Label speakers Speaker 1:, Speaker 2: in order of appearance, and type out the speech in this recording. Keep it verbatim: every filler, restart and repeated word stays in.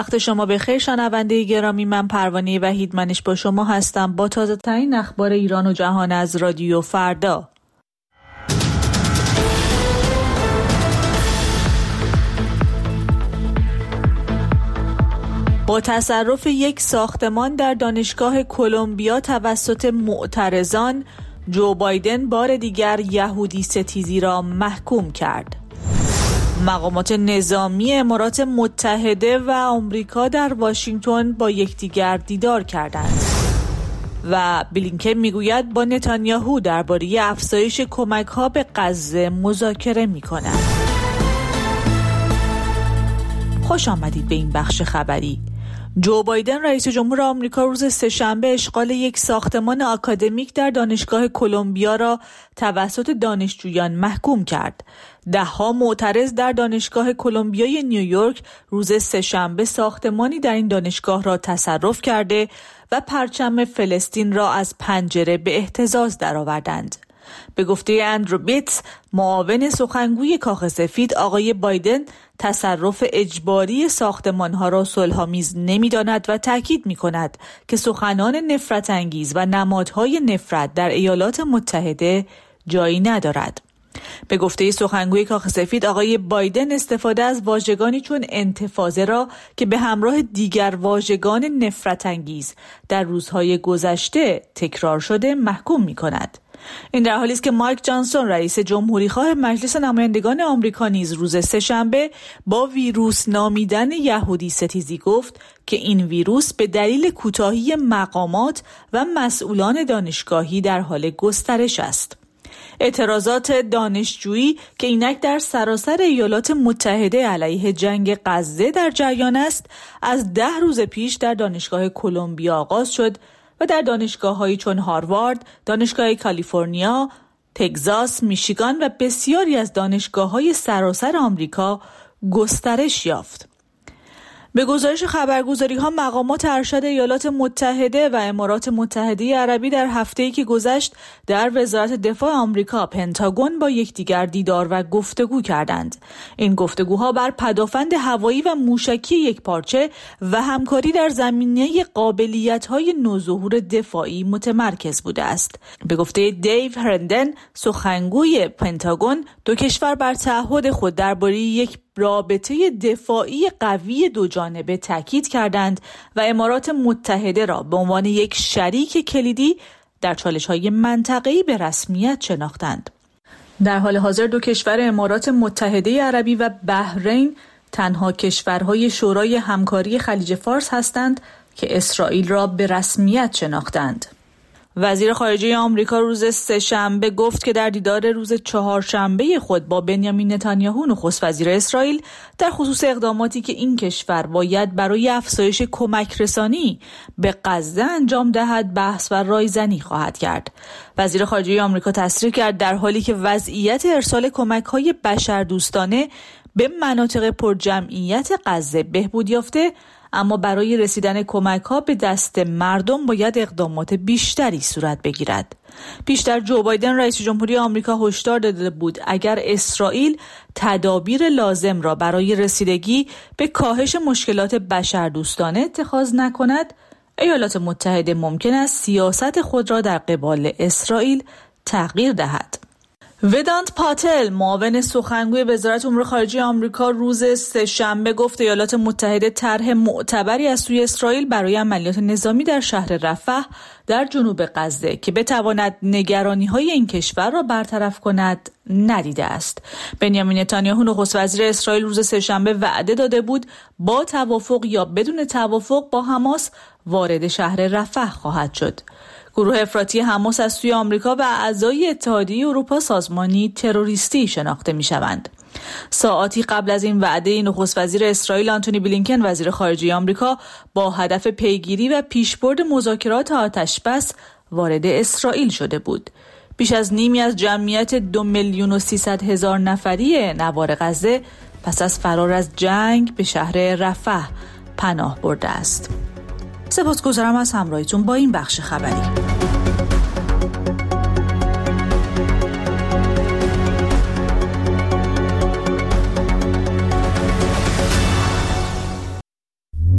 Speaker 1: وقت شما بخیر شنونده گرامی، من پروانه وحیدمنش با شما هستم با تازه ترین اخبار ایران و جهان از رادیو فردا. با تصرف یک ساختمان در دانشگاه کلمبیا توسط معترضان، جو بایدن بار دیگر یهودی ستیزی را محکوم کرد. مقامات نظامی امارات متحده و آمریکا در واشنگتن با یکدیگر دیدار کردند و بلینکن میگوید با نتانیاهو درباره افزایش کمک‌ها به غزه مذاکره می‌کند. خوش آمدید به این بخش خبری. جو بایدن رئیس جمهور آمریکا روز سه‌شنبه اشغال یک ساختمان آکادمیک در دانشگاه کلمبیا را توسط دانشجویان محکوم کرد. ده‌ها معترض در دانشگاه کلمبیای نیویورک روز سه‌شنبه ساختمانی در این دانشگاه را تصرف کرده و پرچم فلسطین را از پنجره به اهتزاز درآوردند. به گفته اندرو بیتس، معاون سخنگوی کاخ سفید، آقای بایدن تصرف اجباری ساختمان‌ها را صلح‌آمیز نمی‌داند و تاکید می‌کند که سخنان نفرت انگیز و نمادهای نفرت در ایالات متحده جایی ندارد. به گفته سخنگوی کاخ سفید، آقای بایدن استفاده از واژگانی چون انتفاضه را که به همراه دیگر واژگان نفرت انگیز در روزهای گذشته تکرار شده محکوم می‌کند. این در حالی است که مایک جانسون رئیس جمهوری خواه مجلس نمایندگان آمریکا نیز روز سه‌شنبه با ویروس نامیدن یهودی ستیزی گفت که این ویروس به دلیل کوتاهی مقامات و مسئولان دانشگاهی در حال گسترش است. اعتراضات دانشجویی که اینک در سراسر ایالات متحده علیه جنگ غزه در جریان است، از ده روز پیش در دانشگاه کلمبیا آغاز شد و در دانشگاه‌هایی چون هاروارد، دانشگاه کالیفرنیا، تگزاس، میشیگان و بسیاری از دانشگاه‌های سراسر آمریکا گسترش یافت. به گزارش خبرگزاری‌ها، مقامات ارشد ایالات متحده و امارات متحده عربی در هفته‌ای که گذشت در وزارت دفاع آمریکا پنتاگون با یکدیگر دیدار و گفتگو کردند. این گفتگوها بر پدافند هوایی و موشکی یکپارچه و همکاری در زمینه قابلیت‌های نوظهور دفاعی متمرکز بوده است. به گفته دیو هرندن، سخنگوی پنتاگون، دو کشور بر تعهد خود درباره یک رابطه دفاعی قوی دو جانبه تاکید کردند و امارات متحده را به عنوان یک شریک کلیدی در چالش‌های منطقه‌ای به رسمیت شناختند. در حال حاضر دو کشور امارات متحده عربی و بحرین تنها کشورهای شورای همکاری خلیج فارس هستند که اسرائیل را به رسمیت شناختند. وزیر خارجه آمریکا روز سه‌شنبه گفت که در دیدار روز چهارشنبه خود با بنیامین نتانیاهو نخست وزیر اسرائیل در خصوص اقداماتی که این کشور باید برای افزایش کمک رسانی به غزه انجام دهد بحث و رایزنی خواهد کرد. وزیر خارجه آمریکا تصریح کرد در حالی که وضعیت ارسال کمک‌های بشردوستانه به مناطق پرجمعیت غزه بهبود یافته، اما برای رسیدن کمک‌ها به دست مردم باید اقدامات بیشتری صورت بگیرد. پیشتر جو بایدن رئیس جمهوری آمریکا هشدار داده بود اگر اسرائیل تدابیر لازم را برای رسیدگی به کاهش مشکلات بشردوستانه اتخاذ نکند، ایالات متحده ممکن است سیاست خود را در قبال اسرائیل تغییر دهد. ودانت پاتل، معاون سخنگوی وزارت امور خارجه آمریکا، روز سه‌شنبه گفت ایالات متحده طرح معتبری از سوی اسرائیل برای عملیات نظامی در شهر رفح در جنوب غزه که بتواند نگرانی‌های این کشور را برطرف کند ندیده است. بنیامین نتانیاهو نخست وزیر اسرائیل روز سه‌شنبه وعده داده بود با توافق یا بدون توافق با حماس وارد شهر رفح خواهد شد. گروه افراطی حماس از سوی آمریکا و اعضای اتحادیه اروپا سازمانی تروریستی شناخته می‌شوند. ساعاتی قبل از این وعده، نخست وزیر اسرائیل آنتونی بلینکن وزیر خارجه آمریکا با هدف پیگیری و پیشبرد مذاکرات آتشبس وارد اسرائیل شده بود. بیش از نیمی از جمعیت دو میلیون و سیصد هزار نفری نوار غزه پس از فرار از جنگ به شهر رفح پناه برده است. سپاسگزارم از همراهیتون با این بخش خبری.